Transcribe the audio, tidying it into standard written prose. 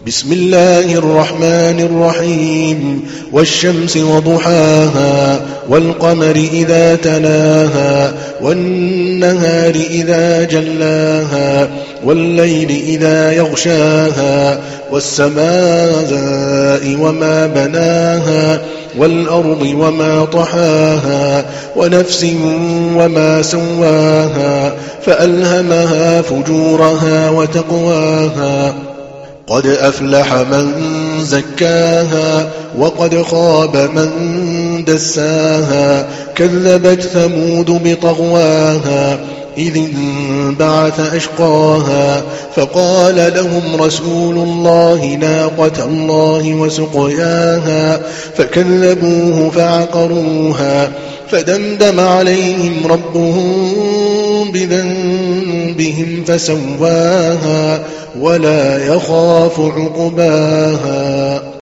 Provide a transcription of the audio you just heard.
بسم الله الرحمن الرحيم والشمس وضحاها والقمر إذا تلاها والنهار إذا جلاها والليل إذا يغشاها والسماء وما بناها والأرض وما طحاها ونفس وما سواها فألهمها فجورها وتقواها قد أفلح من زكاها وقد خاب من دساها كذبت ثمود بطغواها إذ انبعث أشقاها فقال لهم رسول الله ناقة الله وسقياها فكذبوه فعقروها فدمدم عليهم ربهم بذنبهم فسواها ولا يخاف عقباها.